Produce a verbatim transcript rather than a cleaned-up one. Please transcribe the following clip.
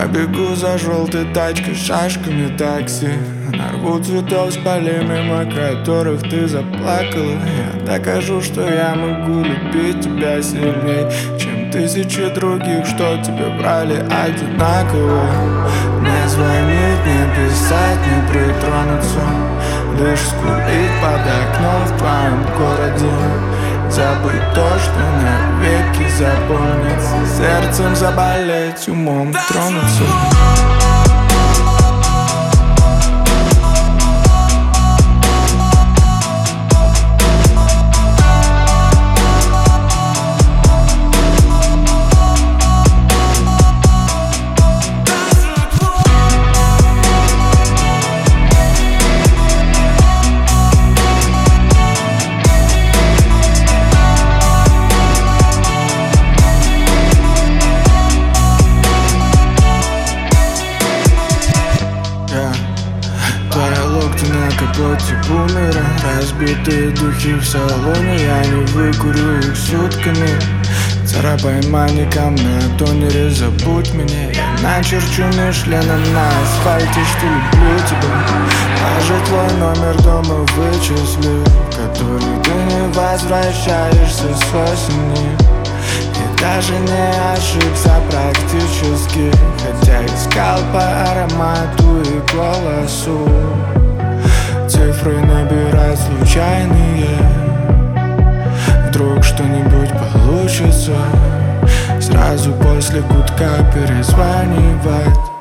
Побегу за желтой тачкой, шашками такси. Нарву цветов с полей, мимо которых ты заплакала. Я докажу, что я могу любить тебя сильней, чем тысячи других, что тебе брали одинаково. Не звонить, не писать, не притронуться, лишь скулить под окном в твоем городе. Забыть то, что навеки запомнится, сердцем заболеть, умом тронуться. На капоте бумера, разбитые духи в салоне. Я не выкурю их сутками. Царапай манекам на тонере, забудь меня. Я начерчу Мишленом на асфальте, что люблю тебя. Даже твой номер дома вычислю, который ты не возвращаешься с осени. И даже не ошибся практически, хотя искал по аромату и голосу. Цифры набирать случайные, вдруг что-нибудь получится. Сразу после гудка перезванивать.